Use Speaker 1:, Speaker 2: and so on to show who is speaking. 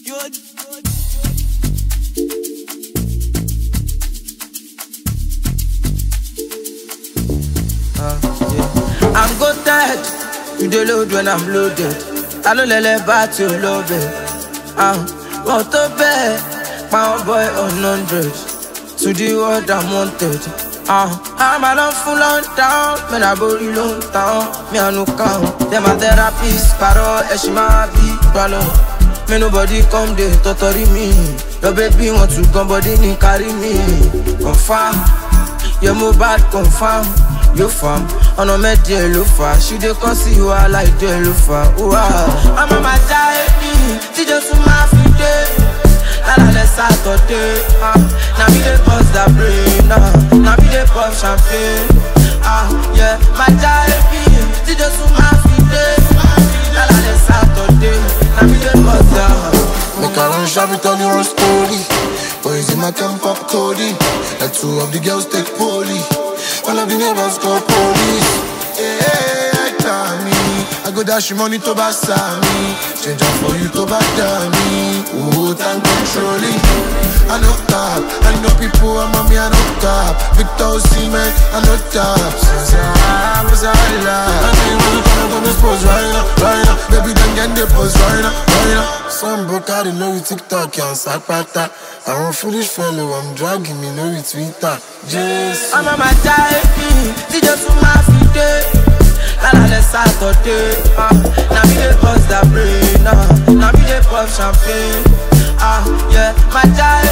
Speaker 1: Yeah. I'm goated, you dey load when I'm loaded. I don't let back to love it. Want to bet, my boy on 100. To the world I'm wanted. I'm a long full on down, man I body long down. Me I no count, them a therapist, paro, eshima be palo. Me nobody come dey totori me. Your baby want to come, body ni carry me. Confirm, your mobile confirm. You fam, on a med yellow fa. She dey come see you I like yellow fa. I'm a baby, she just my feet. La let's Saturday. Now me dey bust that brain. Now me dey pop champagne. Yeah, my baby, she just my feet. La let's Saturday. Now me dey bust that.
Speaker 2: Make I run shop it on your own story. Boys in my camp up Cody. Like two of the girls take poly. All of the neighbors call police. Hey, Tommy, I go dash you money to Basami. Change up for you to Badami. Oh, time controlling. I know top, I know people, I'm on me, I know top. Victor Osimhen, I know top. Since I was a highlight, I know you wanna come and pose right now. Baby, then get the pose right now. Some broke out, they know you TikTok, you on Sapata. I'm a foolish fellow, I'm dragging me, know you Twitter. Just
Speaker 1: I'm a baby, she just my feet. La let's Saturday. Now me dey bust that brain. Now me dey pop champagne. Yeah, my